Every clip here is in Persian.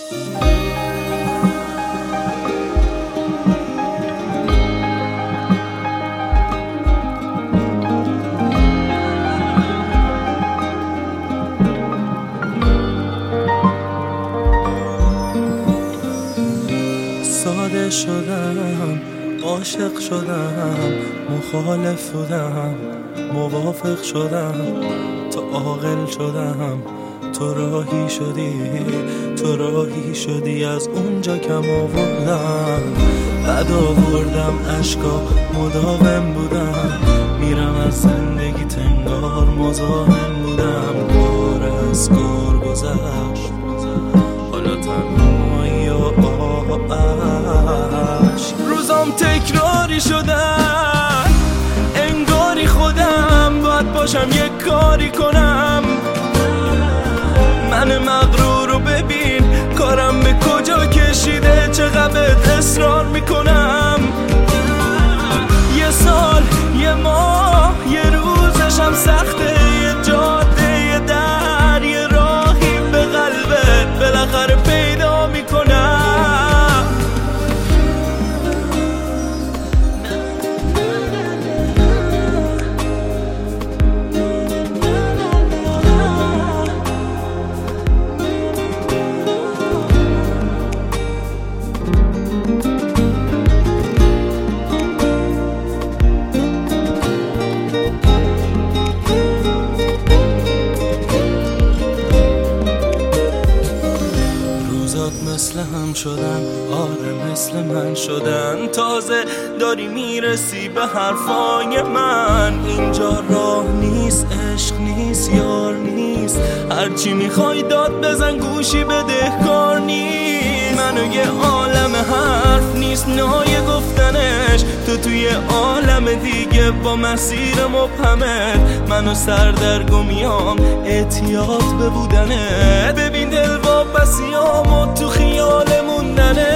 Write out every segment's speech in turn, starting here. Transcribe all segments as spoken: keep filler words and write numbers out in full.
ساده شدم، عاشق شدم، مخالف بودم، موافق شدم، تو عاقل شدم، تو راهی شدی، تو راهی شدی، از اونجا کم آوردم، بعد آوردم عشقا، مداوم بودم، میرم از زندگی تنگار مزاحم بودم، کار از کار گذشت، حالا تنهایی و عشق، روزام تکراری شدن، انگاری خودم باید باشم یک کاری کنم، من مغرور رو ببین کارم به کجا کشیده، چقدر اصرار میکنم، یه سال یه ماه یه روزشم سخته، یه جاده یه در یه راهی به قلبت بالاخره پیدا میکنم. مثل هم شدن، آره مثل من شدن، تازه داری میرسی به حرفای من، اینجا راه نیست، عشق نیست، یار نیست، هرچی میخوای داد بزن گوشی بده کار نیست، منو یه عالم حرف نیست نایه گفتنش، تو توی عالم دیگه با مسیر مبهمت، منو سردرگمیام احتیاط به بودنه، ببین دل واپسیامو تو خیال موندنت،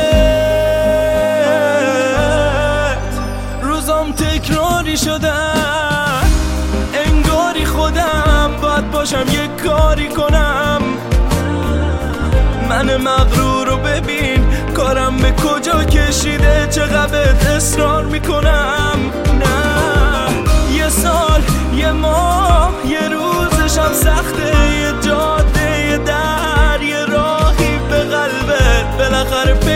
روزام تکراری شدن، انگاری خودم باید باشم یک کاری کنم، من مغرور رو ببین کارم به کجا کشیده، چقدر اصرار میکنم، نه یه سال یه ماه یه روزشم سخته، یه جاده یه در یه راهی به قلبت بالاخره